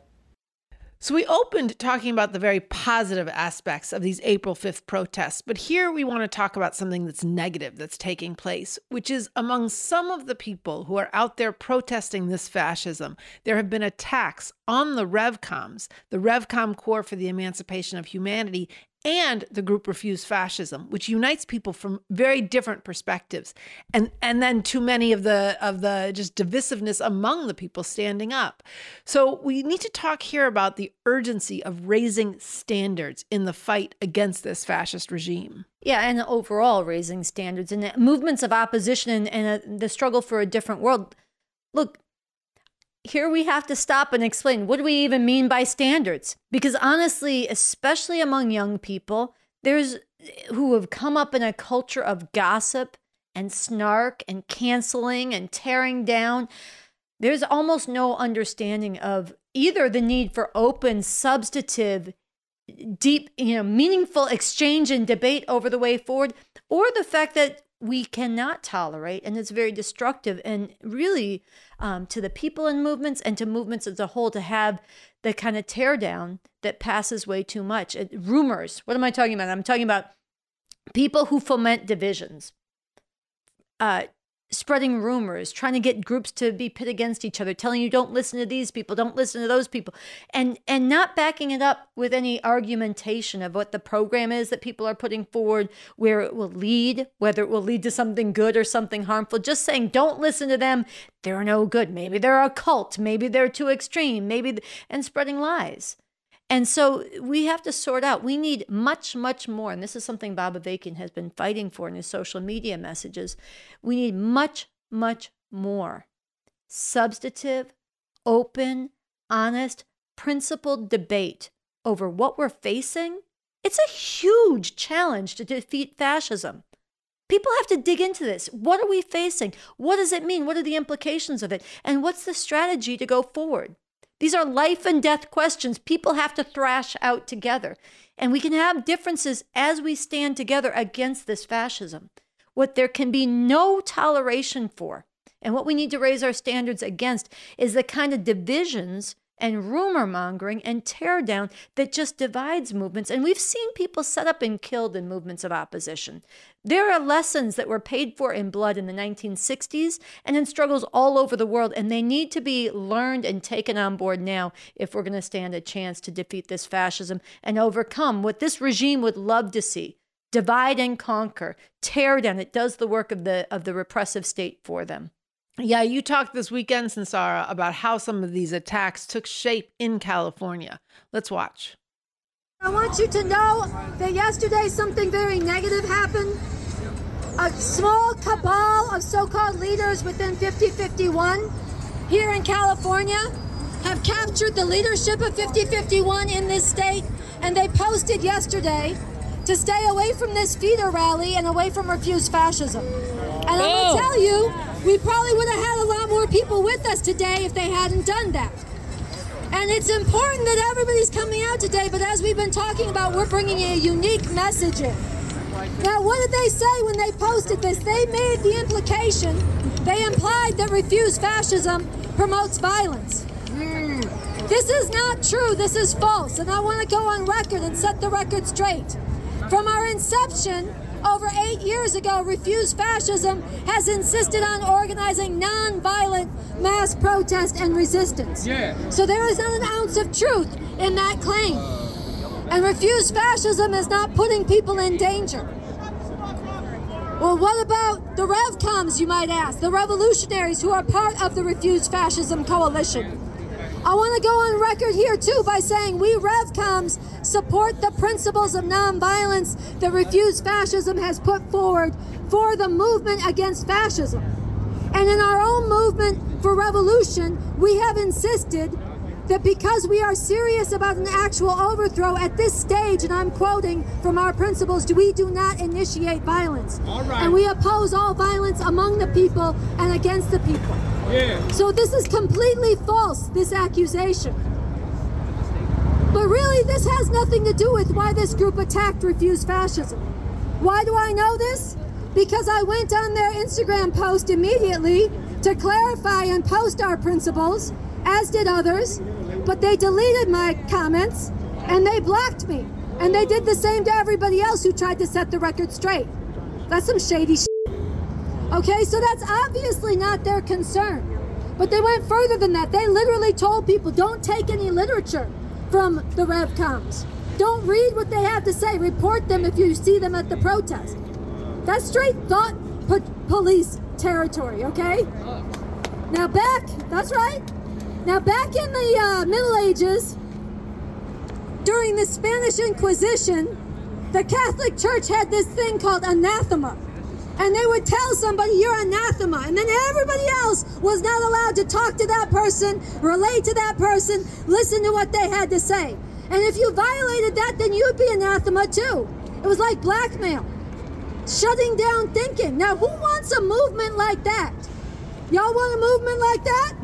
So we opened talking about the very positive aspects of these April fifth protests, but here we want to talk about something that's negative that's taking place, which is among some of the people who are out there protesting this fascism. There have been attacks on the RevComs, the RevCom Corps for the Emancipation of Humanity, and the group Refuse Fascism, which unites people from very different perspectives, and and then too many of the of the just divisiveness among the people standing up. So we need to talk here about the urgency of raising standards in the fight against this fascist regime.
Yeah, and overall raising standards and movements of opposition and, and a, the struggle for a different world. Look, here we have to stop and explain, what do we even mean by standards? Because honestly, especially among young people, there's who have come up in a culture of gossip and snark and canceling and tearing down. There's almost no understanding of either the need for open, substantive, deep, you know, meaningful exchange and debate over the way forward, or the fact that we cannot tolerate, and it's very destructive, and really um, to the people in movements and to movements as a whole, to have the kind of tear down that passes way too much. It, rumors, what am I talking about? I'm talking about people who foment divisions, uh, spreading rumors, trying to get groups to be pit against each other, telling you don't listen to these people, don't listen to those people, and and not backing it up with any argumentation of what the program is that people are putting forward, where it will lead, whether it will lead to something good or something harmful. Just saying don't listen to them, they're no good, maybe they're a cult, maybe they're too extreme, maybe, and spreading lies. And so we have to sort out. We need much, much more. And this is something Bob Avakian has been fighting for in his social media messages. We need much, much more substantive, open, honest, principled debate over what we're facing. It's a huge challenge to defeat fascism. People have to dig into this. What are we facing? What does it mean? What are the implications of it? And what's the strategy to go forward? These are life and death questions people have to thrash out together. And we can have differences as we stand together against this fascism. What there can be no toleration for, and what we need to raise our standards against, is the kind of divisions and rumor mongering and tear down that just divides movements. And we've seen people set up and killed in movements of opposition. There are lessons that were paid for in blood in the nineteen sixties and in struggles all over the world, and they need to be learned and taken on board now if we're going to stand a chance to defeat this fascism and overcome what this regime would love to see: divide and conquer, tear down. It does the work of the of the repressive state for them.
Yeah, you talked this weekend, Sansara, about how some of these attacks took shape in California. Let's watch.
I want you to know that yesterday something very negative happened. A small cabal of so-called leaders within fifty fifty-one here in California have captured the leadership of fifty fifty-one in this state, and they posted yesterday to stay away from this feeder rally and away from Refuse Fascism. And I'm going to tell you, we probably would have had a lot more people with us today if they hadn't done that. And it's important that everybody's coming out today, but as we've been talking about, we're bringing a unique message in. Now, what did they say when they posted this? They made the implication, they implied that Refuse Fascism promotes violence. Mm. This is not true, this is false, and I want to go on record and set the record straight. From our inception, over eight years ago, Refuse Fascism has insisted on organizing non-violent mass protest and resistance. Yeah. So there is not an ounce of truth in that claim. And Refuse Fascism is not putting people in danger. Well, what about the RevComs, you might ask, the revolutionaries who are part of the Refuse Fascism Coalition? I want to go on record here, too, by saying we RevComs support the principles of nonviolence that Refuse Fascism has put forward for the movement against fascism. And in our own movement for revolution, we have insisted that because we are serious about an actual overthrow at this stage, and I'm quoting from our principles, we do not initiate violence. All right. And we oppose all violence among the people and against the people. Yeah. So this is completely false, this accusation. But really, this has nothing to do with why this group attacked Refuse Fascism. Why do I know this? Because I went on their Instagram post immediately to clarify and post our principles, as did others, but they deleted my comments and they blocked me. And they did the same to everybody else who tried to set the record straight. That's some shady shit. Okay, so that's obviously not their concern. But they went further than that. They literally told people, don't take any literature from the RevComs. Don't read what they have to say. Report them if you see them at the protest. That's straight thought po- police territory, okay? Now back, that's right. Now back in the uh, Middle Ages, during the Spanish Inquisition, the Catholic Church had this thing called anathema. And they would tell somebody, you're anathema. And then everybody else was not allowed to talk to that person, relate to that person, listen to what they had to say. And if you violated that, then you'd be anathema too. It was like blackmail. Shutting down thinking. Now, who wants a movement like that? Y'all want a movement like that?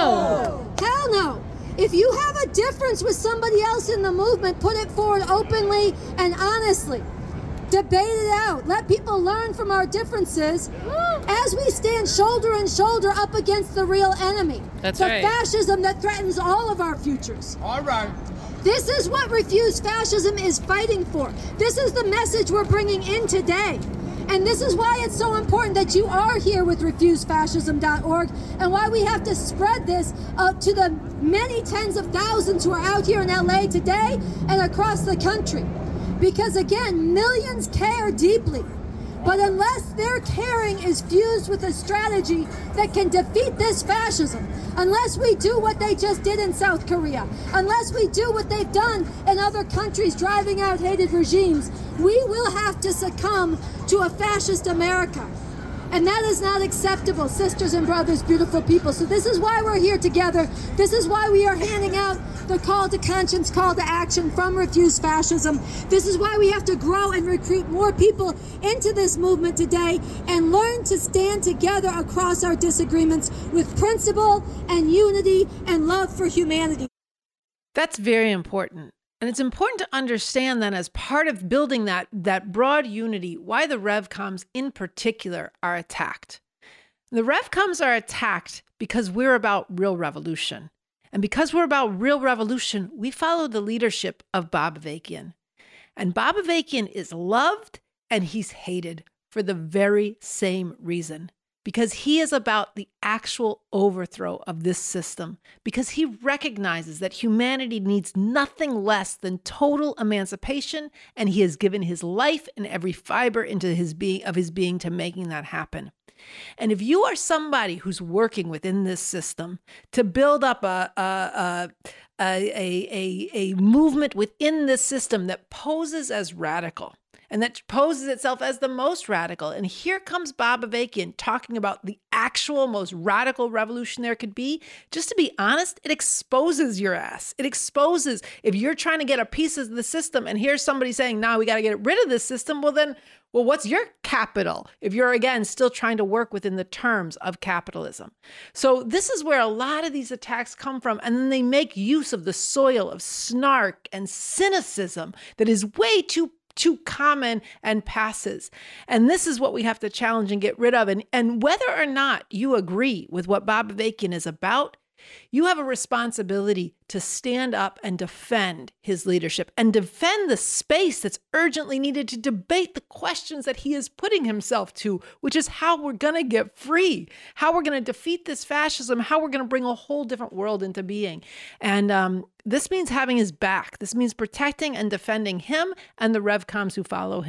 No.
Hell no. If you have a difference with somebody else in the movement, put it forward openly and honestly. Debate it out. Let people learn from our differences as we stand shoulder and shoulder up against the real enemy.
That's
the
right.
fascism that threatens all of our futures.
All right.
This is what Refuse Fascism is fighting for. This is the message we're bringing in today. And this is why it's so important that you are here with refuse fascism dot org and why we have to spread this uh, to the many tens of thousands who are out here in L A today and across the country. Because again, millions care deeply. But unless their caring is fused with a strategy that can defeat this fascism, unless we do what they just did in South Korea, unless we do what they've done in other countries driving out hated regimes, we will have to succumb to a fascist America. And that is not acceptable, sisters and brothers, beautiful people. So this is why we're here together. This is why we are handing out the call to conscience, call to action from Refuse Fascism. This is why we have to grow and recruit more people into this movement today and learn to stand together across our disagreements with principle and unity and love for humanity.
That's very important. And it's important to understand then, as part of building that, that broad unity, why the RevComs in particular are attacked. The RevComs are attacked because we're about real revolution. And because we're about real revolution, we follow the leadership of Bob Avakian. And Bob Avakian is loved and he's hated for the very same reason. Because he is about the actual overthrow of this system. Because he recognizes that humanity needs nothing less than total emancipation, and he has given his life and every fiber into his being of his being to making that happen. And if you are somebody who's working within this system to build up a a a a, a, a movement within this system that poses as radical, and that poses itself as the most radical. And here comes Bob Avakian talking about the actual most radical revolution there could be. Just to be honest, it exposes your ass. It exposes, if you're trying to get a piece of the system and here's somebody saying, nah, we got to get rid of this system, well then, well, what's your capital? If you're, again, still trying to work within the terms of capitalism. So this is where a lot of these attacks come from. And then they make use of the soil of snark and cynicism that is way too too common and passes. And this is what we have to challenge and get rid of. And, and whether or not you agree with what Bob Avakian is about, you have a responsibility to stand up and defend his leadership and defend the space that's urgently needed to debate the questions that he is putting himself to, which is how we're going to get free, how we're going to defeat this fascism, how we're going to bring a whole different world into being. And um, this means having his back. This means protecting and defending him and the RevComs who follow him.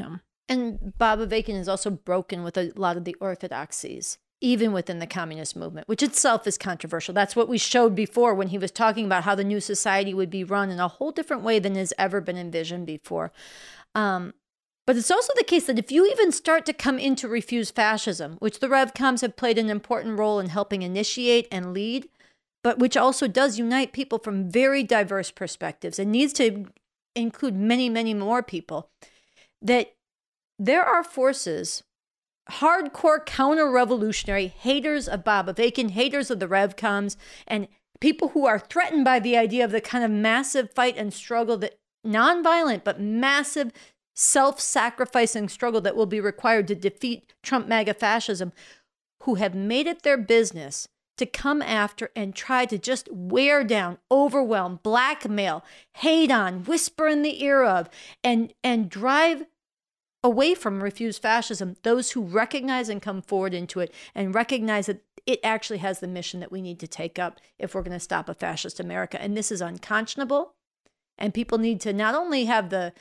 And Bob Avakian is also broken with a lot of the orthodoxies, even within the communist movement, which itself is controversial. That's what we showed before when he was talking about how the new society would be run in a whole different way than has ever been envisioned before. Um, but it's also the case that if you even start to come into Refuse Fascism, which the RevComs have played an important role in helping initiate and lead, but which also does unite people from very diverse perspectives and needs to include many, many more people, that there are forces, hardcore counter-revolutionary haters of Bob Avakian, haters of the RevComs, and people who are threatened by the idea of the kind of massive fight and struggle, that nonviolent but massive self-sacrificing struggle that will be required to defeat Trump MAGA fascism, who have made it their business to come after and try to just wear down, overwhelm, blackmail, hate on, whisper in the ear of, and, and drive away from Refuse Fascism those who recognize and come forward into it and recognize that it actually has the mission that we need to take up if we're going to stop a fascist America. And this is unconscionable. And people need to not only have the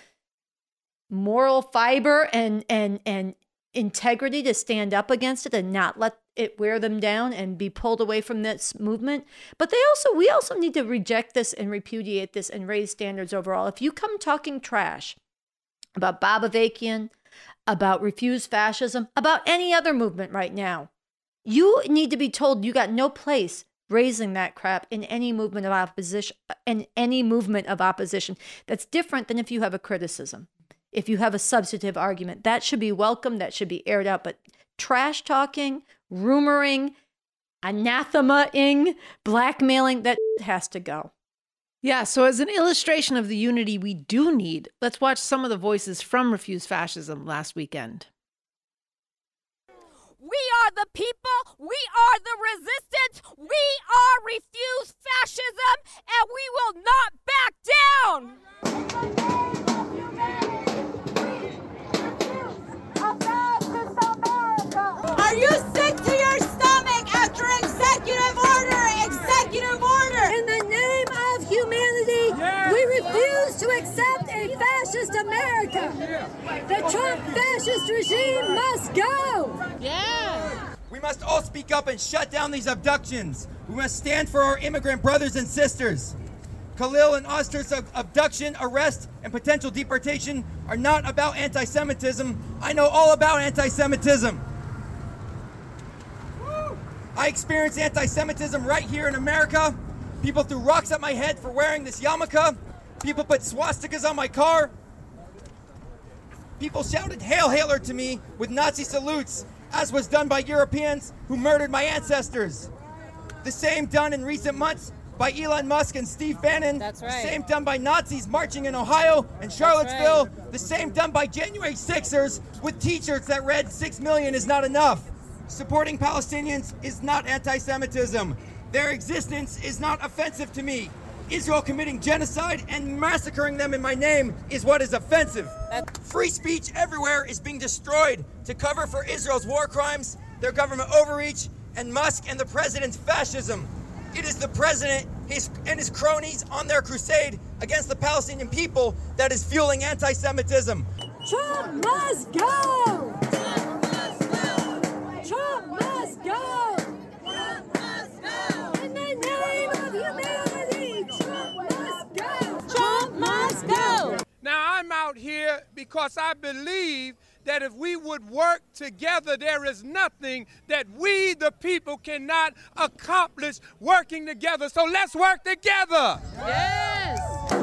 moral fiber and and and integrity to stand up against it and not let it wear them down and be pulled away from this movement, but they also we also need to reject this and repudiate this and raise standards overall. If you come talking trash about Bob Avakian, about Refuse Fascism, about any other movement right now, you need to be told you got no place raising that crap in any movement of opposition, in any movement of opposition. That's different than if you have a criticism. If you have a substantive argument, that should be welcome, that should be aired out. But trash talking, rumoring, anathema-ing, blackmailing, that has to go.
Yeah, so as an illustration of the unity we do need, let's watch some of the voices from Refuse Fascism last weekend.
We are the people, we are the resistance, we are Refuse Fascism, and we will not back down! Are you sick to your stomach after executive order, executive order?
In the name of humanity, yes. We refuse to accept a fascist America. The Trump fascist regime must go.
Yeah. We must all speak up and shut down these abductions. We must stand for our immigrant brothers and sisters. Khalil and Oster's abduction, arrest, and potential deportation are not about anti-Semitism. I know all about anti-Semitism. I experienced anti-Semitism right here in America. People threw rocks at my head for wearing this yarmulke. People put swastikas on my car. People shouted "Hail Hitler" to me with Nazi salutes, as was done by Europeans who murdered my ancestors. The same done in recent months by Elon Musk and Steve Bannon. That's right. The same done by Nazis marching in Ohio and Charlottesville. Right. The same done by January sixers with t-shirts that read six million is not enough. Supporting Palestinians is not anti-Semitism. Their existence is not offensive to me. Israel committing genocide and massacring them in my name is what is offensive. Free speech everywhere is being destroyed to cover for Israel's war crimes, their government overreach, and Musk and the president's fascism. It is the president his, and his cronies on their crusade against the Palestinian people that is fueling anti-Semitism.
Trump must go! Trump must go! Trump must go! In the name of humanity, Trump must go!
Trump must go!
Now, I'm out here because I believe that if we would work together, there is nothing that we, the people, cannot accomplish working together. So let's work together!
Yes!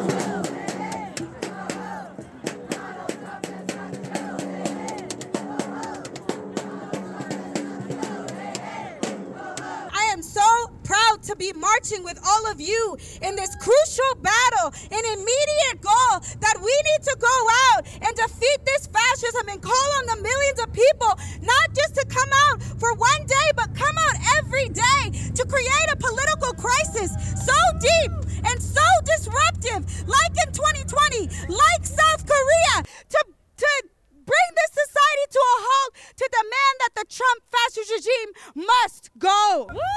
So proud to be marching with all of you in this crucial battle, an immediate goal that we need to go out and defeat this fascism and call on the millions of people not just to come out for one day, but come out every day to create a political crisis so deep and so disruptive, like in twenty twenty, like South Korea, to to bring this society to a halt, to demand that the Trump fascist regime must go. Woo!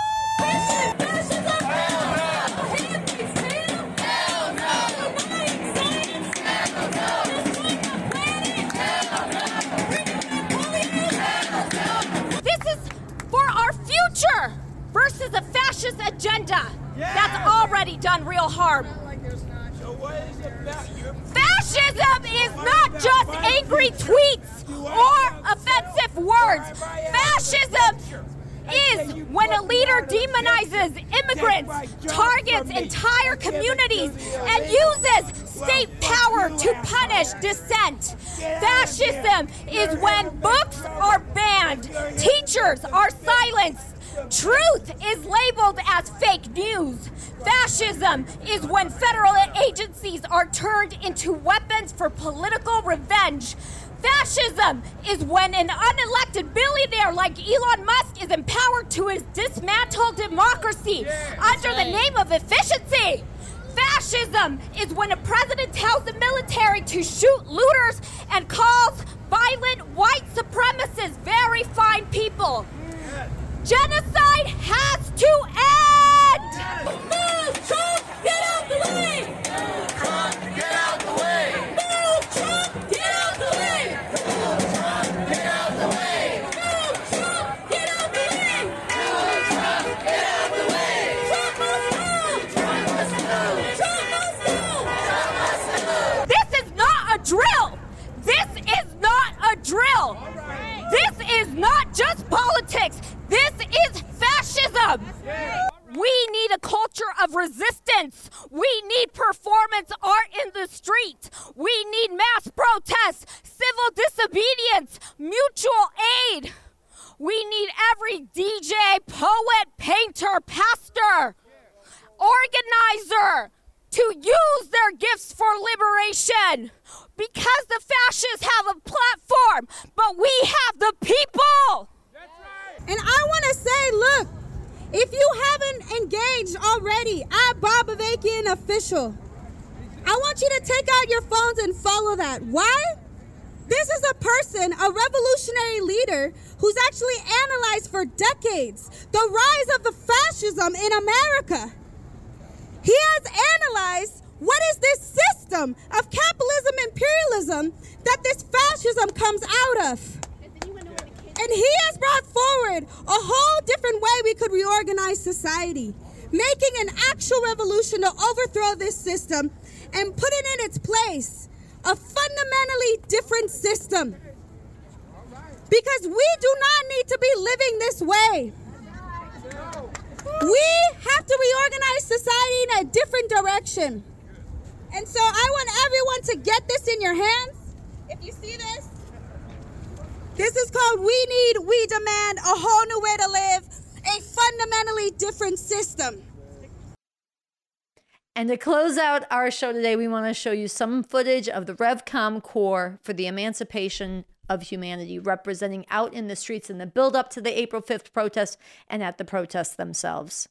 platform. Fascism is not just angry tweets or offensive words. Fascism is when a leader demonizes immigrants, targets entire communities, and uses state power to punish dissent. Fascism is when books are banned, teachers are silenced, truth is labeled as fake news. Fascism is when federal agencies are turned into weapons for political revenge. Fascism is when an unelected billionaire like Elon Musk is empowered to dismantle democracy under the name of efficiency. Fascism is when a president tells the military to shoot looters and calls violent white supremacists very fine people. Genocide has to end! Move, Trump, get out the way! Move, Trump, get out the way! Move, Trump, get out the way! Move, Trump, get out the way! Move, Trump, get out the way! Move, Trump, get out the way! Trump must move! Trump must move! Trump must move! Trump must move! This is not a drill! This is not a drill! This is not just politics! This is fascism! We need a culture of resistance. We need performance art in the street. We need mass protests, civil disobedience, mutual aid. We need every D J, poet, painter, pastor, organizer to use their gifts for liberation. Because the fascists have a platform, but we have the people.
And I want to say, look, if you haven't engaged already at Bob Avakian Official, I want you to take out your phones and follow that. Why? This is a person, a revolutionary leader, who's actually analyzed for decades the rise of the fascism in America. He has analyzed what is this system of capitalism, imperialism, that this fascism comes out of. And he has brought forward a whole different way we could reorganize society, making an actual revolution to overthrow this system and putting in its place a fundamentally different system. Because we do not need to be living this way. We have to reorganize society in a different direction. And so I want everyone to get this in your hands. If you see this, this is called We Need, We Demand, a whole new way to live, a fundamentally different system.
And to close out our show today, we want to show you some footage of the RevCom Corps for the Emancipation of Humanity representing out in the streets in the build-up to the April fifth protests and at the protests themselves.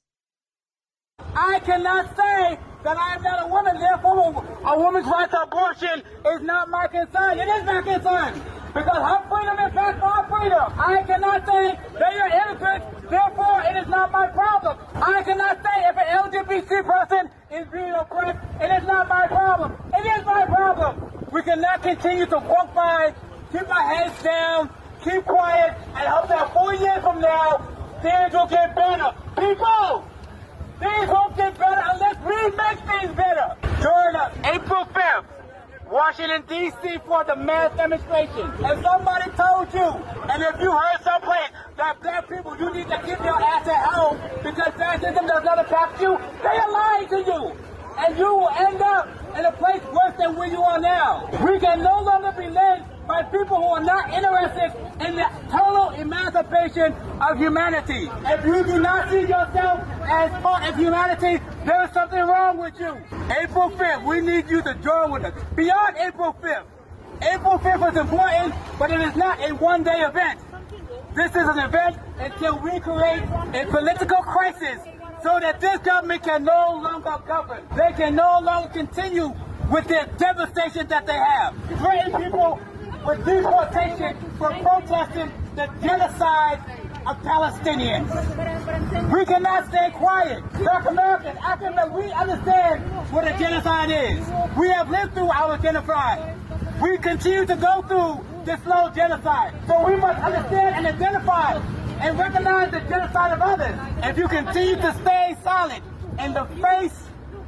I cannot say that I am not a woman, therefore a woman's right to abortion is not my concern. It is my concern. Because her freedom is not my freedom. I cannot say they are innocent, therefore it is not my problem. I cannot say if an L G B T person is being oppressed, it is not my problem. It is my problem. We cannot continue to walk by, keep our heads down, keep quiet, and hope that four years from now, things will get better. People, things won't get better unless we make things better. Join us April fifth. Washington, D C for the mass demonstration. If somebody told you, and if you heard someplace that black people, you need to keep your ass at home because fascism does not affect you, they are lying to you. And you will end up in a place worse than where you are now. We can no longer be led by people who are not interested in the total emancipation of humanity. If you do not see yourself as part of humanity, there is something wrong with you. April fifth, we need you to join with us. Beyond April fifth, April fifth is important, but it is not a one-day event. This is an event until we create a political crisis so that this government can no longer govern. They can no longer continue with the devastation that they have. Threaten people with deportation for protesting the genocide of Palestinians. We cannot stay quiet. Black Americans, African Americans, we understand what a genocide is. We have lived through our genocide. We continue to go through this slow genocide. So we must understand and identify and recognize the genocide of others. If you continue to stay silent in the face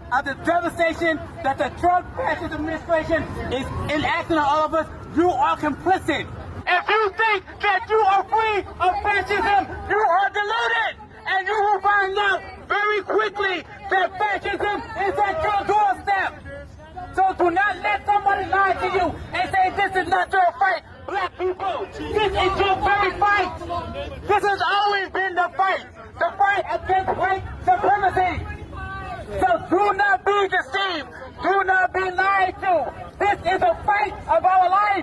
of the devastation that the Trump fascist administration is enacting on all of us, you are complicit. If you think that you are free of fascism, you are deluded. And you will find out very quickly that fascism is at your doorstep. So do not let somebody lie to you and say this is not your fight. Black people, this is your very fight. This has always been the fight. The fight against white supremacy. So do not be deceived. Do not be lied to. This is a fight of our life.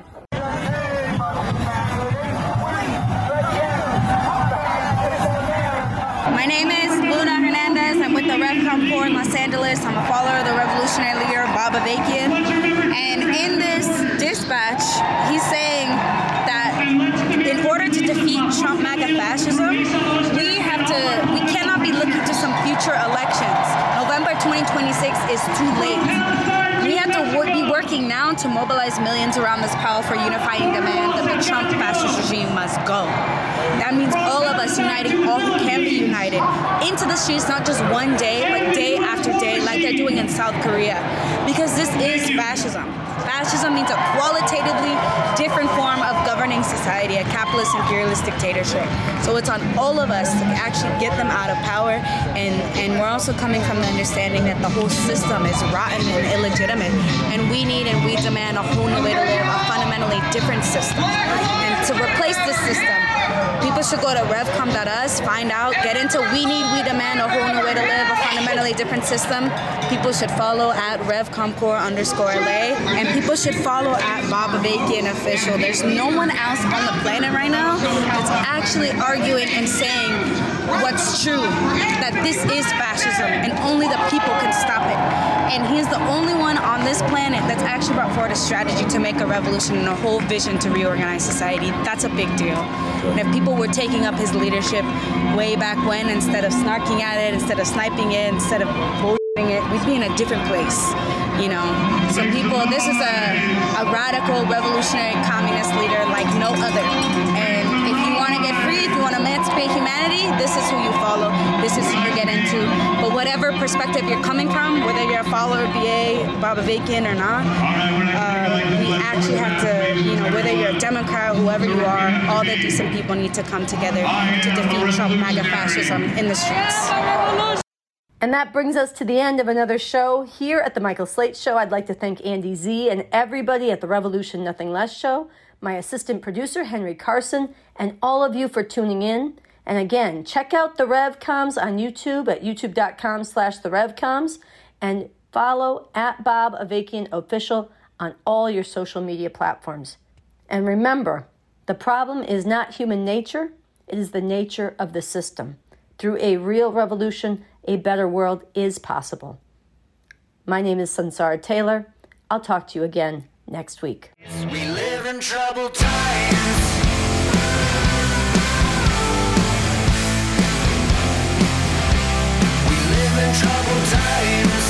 My name is Luna Hernandez. I'm with the RevCom Corps in Los Angeles. I'm a follower of the revolutionary leader, Bob Avakian. And in this dispatch, he's saying that in order to defeat Trump MAGA fascism, we have to, we cannot be looking to some future elections. November twenty twenty-six is too late. We have to wo- be working now to mobilize millions around this powerful unifying demand that the Trump fascist regime must go. That means all of us uniting all who can be united into the streets, not just one day, but day after day, like they're doing in South Korea. Because this is fascism. Fascism means a qualitatively different form of governing society, a capitalist imperialist dictatorship. So it's on all of us to actually get them out of power. And, and we're also coming from the understanding that the whole system is rotten and illegitimate. And we need and we demand a whole new way to live, a fundamentally different system. And to replace this system, people should go to revcom dot us, find out, get into We Need, We Demand, a whole new way to live, a fundamentally different system. People should follow at RevComCorps underscore L A, and people should follow at Bob Avakian Official. There's no one else on the planet right now that's actually arguing and saying what's true, that this is fascism, and only the people can stop it. And he's the only one on this planet that's actually brought forward a strategy to make a revolution and a whole vision to reorganize society. That's a big deal. And if people were taking up his leadership way back when, instead of snarking at it, instead of sniping it, instead of bullshitting it, we'd be in a different place. You know, some people, this is a, a radical revolutionary communist leader like no other. And if you want to get free, if you want to emancipate humanity, this is who you follow. This is who you get into. But whatever perspective you're coming from, whether you're a follower of B A, Bob Avakian or not, uh, we actually have to, you know, whether you're a Democrat, whoever you are, all the decent people need to come together to defeat Trump MAGA fascism in the streets.
And that brings us to the end of another show here at the Michael Slate Show. I'd like to thank Andy Z and everybody at the Revolution Nothing Less Show, my assistant producer, Henry Carson, and all of you for tuning in. And again, check out the RevComs on YouTube at youtube.com slash the RevComs, and follow at Bob Avakian Official on all your social media platforms. And remember, the problem is not human nature, it is the nature of the system. Through a real revolution, a better world is possible. My name is Sansara Taylor. I'll talk to you again next week.
We live in troubled times. We live in troubled times.